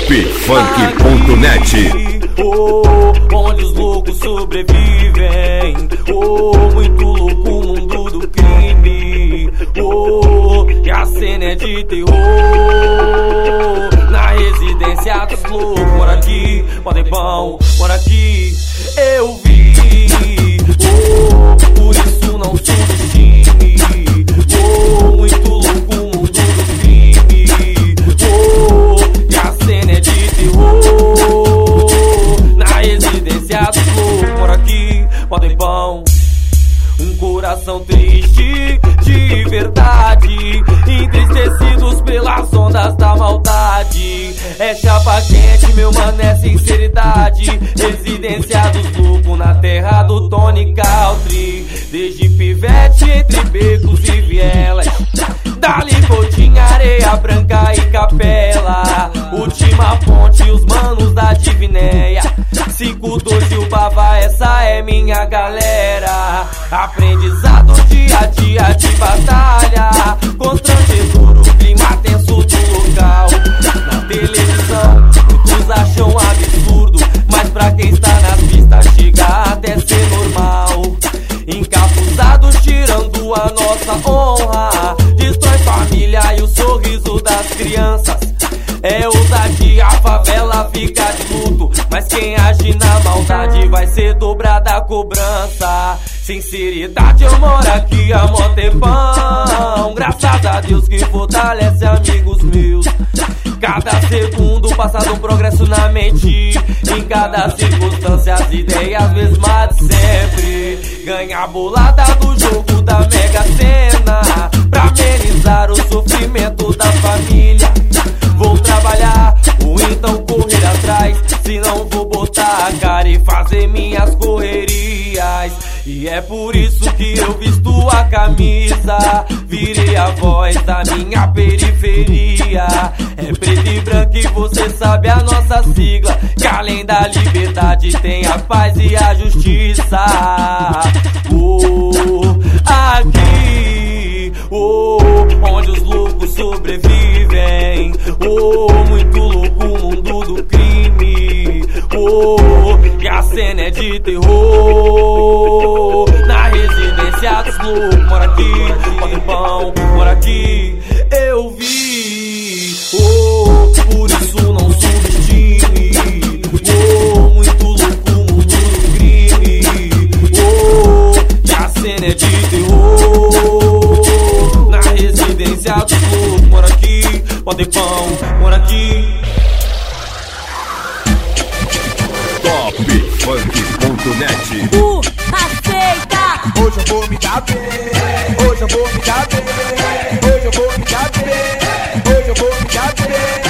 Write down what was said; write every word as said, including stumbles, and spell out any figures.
Funk ponto net. Oh, onde os loucos sobrevivem. Oh, muito louco o mundo do crime. Oh, e a cena é de terror. Na residência dos loucos, mora aqui, podem pão, mora aqui. Eu vi. Oh, por isso não subestime. Oh, muito louco o mundo do crime. Oh, e a cena é de terror. Na residência dos loucos, mora aqui, podem pão. Um coração triste, de verdade, entristecidos pelas ondas da maldade. É chapa quente, meu mano, é sinceridade. Residência dos loucos na terra do Tony Country. Desde pivete entre becos e vielas, dali Coutinho, Areia Branca e Capela. Última ponte, os manos da Divinéia. cinco dois e o Bava, essa é minha galera. Aprendizado dia a dia de batalha, constrangedor o clima tenso do local. Na televisão muitos acham absurdo, mas pra quem está nas pistas chega até ser normal. Encapuzados tirando a nossa honra, destrói família e o sorriso das crianças. É ousadia, a favela fica de luto, mas quem age na maldade vai ser dobrada a cobrança. Sinceridade, eu moro aqui há mó tempão, graças a Deus que fortalece amigos meus. Cada segundo passado um progresso na mente, em cada circunstância as ideias mesmas de sempre. Ganhar bolada do jogo da Mega Sena, pra amenizar o sofrimento da família. Vou trabalhar ou então correr atrás, se não vou botar a cara e fazer minhas correrias. E é por isso que eu visto a camisa, virei a voz da minha periferia. É preto e branco e você sabe a nossa sigla, que além da liberdade tem a paz e a justiça. Oh, aqui, oh, onde os loucos sobrevivem. Oh, muito louco o mundo do crime. Oh, e a cena é de terror. Na residência dos loucos, mora aqui, podem pão, mora aqui. Eu vi. Oh, por isso não subestime. Oh, muito louco o mundo do crime. Oh, e a cena é de terror. Na residência dos loucos, mora aqui, podem pão, mora aqui. Top Funk ponto net. Uh, aceita! Hoje eu vou me dar bem, hoje eu vou me dar bem, hoje eu vou me dar bem, hoje eu vou me dar bem.